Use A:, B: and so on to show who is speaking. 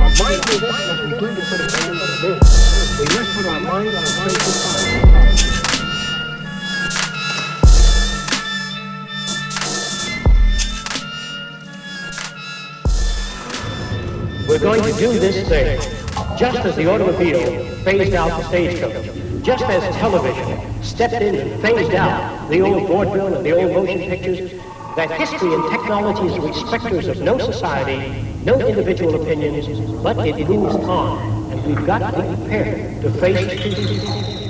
A: Mind is as we do to put a man on the moon. We must put our mind on a place of time.
B: We're going to do this thing, just as the automobile phased out the stagecoach, just as television stepped in and phased out the old vaudeville and the old motion pictures, that history and technology is respecters of no society, no individual opinions, but it moves on, and we've got to be prepared to face the future.